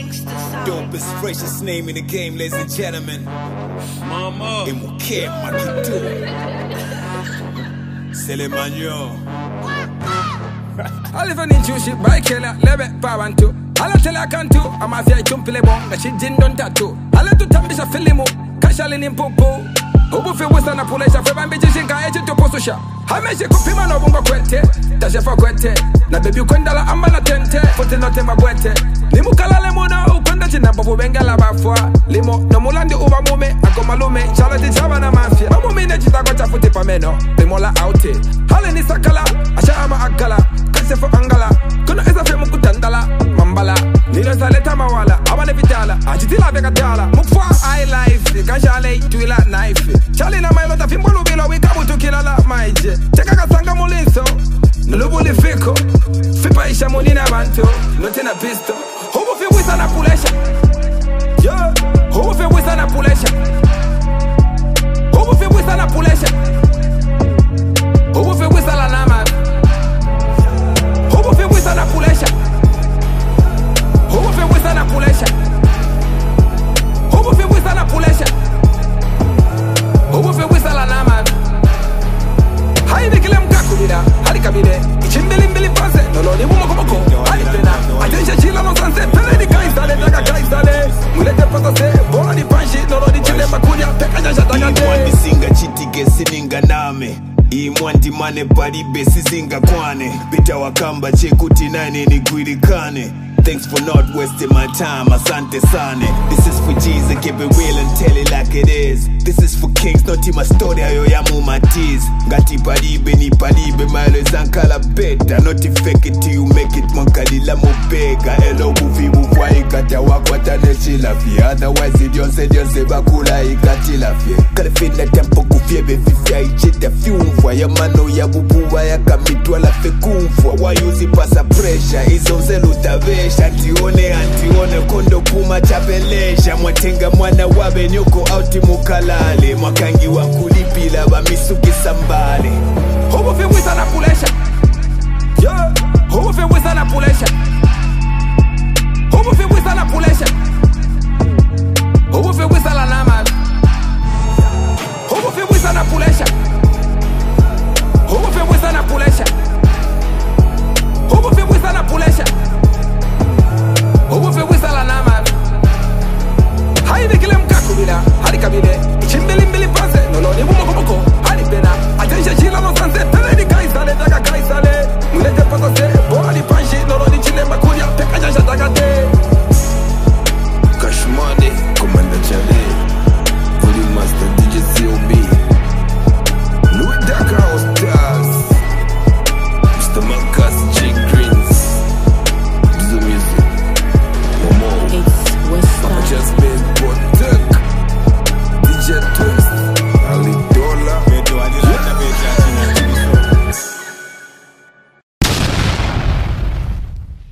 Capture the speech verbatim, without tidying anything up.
Dopest, freshest name in the game, ladies and gentlemen. Mama, et mon cœur m'a quitté. C'est le magnon. I live in Chushi, by Killer, Lebe, Pavanto. I let tell I can do. I'm a fair chumple bomb, the shit didn't don't tattoo. I let to Tambisha Filimo, Kashalin in Popo. Obufe Western Apolesha, Faban Bijin, I ate to Pososha. I make a copyman of Bunga Quete, that's a Quete. Na baby Kondala, Amana Tente, Fotin Notema Quete. Nimukala Lemona, Kondatina, Babu Bengala Bafua, Limo, no Mulandi Ubamume, Akomalume, Charlotte Javana Mafia. No Mumina Chitagota Futipameno, Limola Aute. Haleni Sakala, Ashama Akala, Kasefo Angala, Kono Esafe Mukutandala, Mambala, Nino Saleta Mawala, Abane Vitala, Ajitila Vegatala, Mukwa I Life, Kashale, Twila Knife. Charlie na my lota fimbolo bila we kabu to kila maije. Teka kasanga mulinso, nulubuli fiko. Fipa isha monina banto, notina pisto. Hobo fi wisa na pulesha. Yeah, hobo fi wisa na pulesha. Hobo fi wisa na pulesha. Hobo fi wisa la nama. Hobo fi wisa na pulesha. Hobo fi wisa na pulesha. Hobo fi wisa na pulesha. Who fe whistle na man? Hai de kile mkaku bida, hadi kabide. Ichimbili mbili pase, no no ni mumo komoko. Hadi tena, atensha chila no sanse, pele di kai sale, daga kai sale. Mulete pata se, bola di panshi, no no di chile makunya, teka jasha daga te. Imwandi singa chitige sininga name. Imwandi mane bari besi zinga kwane. Bita wakamba chekuti nane ni gwirikane. Thanks for not wasting my time, asante sane. This is for Jesus, keep it real and tell it like it is. This is for kings, not in my story, ayo ya mumatiz. Ngati paribe ni paribe, mailo zankala beta. Not to fake it till you make it, mankalila mubega. Elo bufi bufwa ikata wakwata nechilafi. Otherwise it yonse yonse bakula ikati lafi. Kale fina tempo kufye befifya ichita fiumfwa. Ya mano ya bubuwa ya kamitwa la fekumfwa. Wayuzi pasa pressure, izo mzelu tabesha. Antione, antione, kondo kuma chapelesha. Mwatenga mwana wabe nyoko auti mukalale. Mwakangi wa kulipila wa misuki sambale. Hobo fi wisa na pulesha. Yeah, hobo fi wisa na pulesha.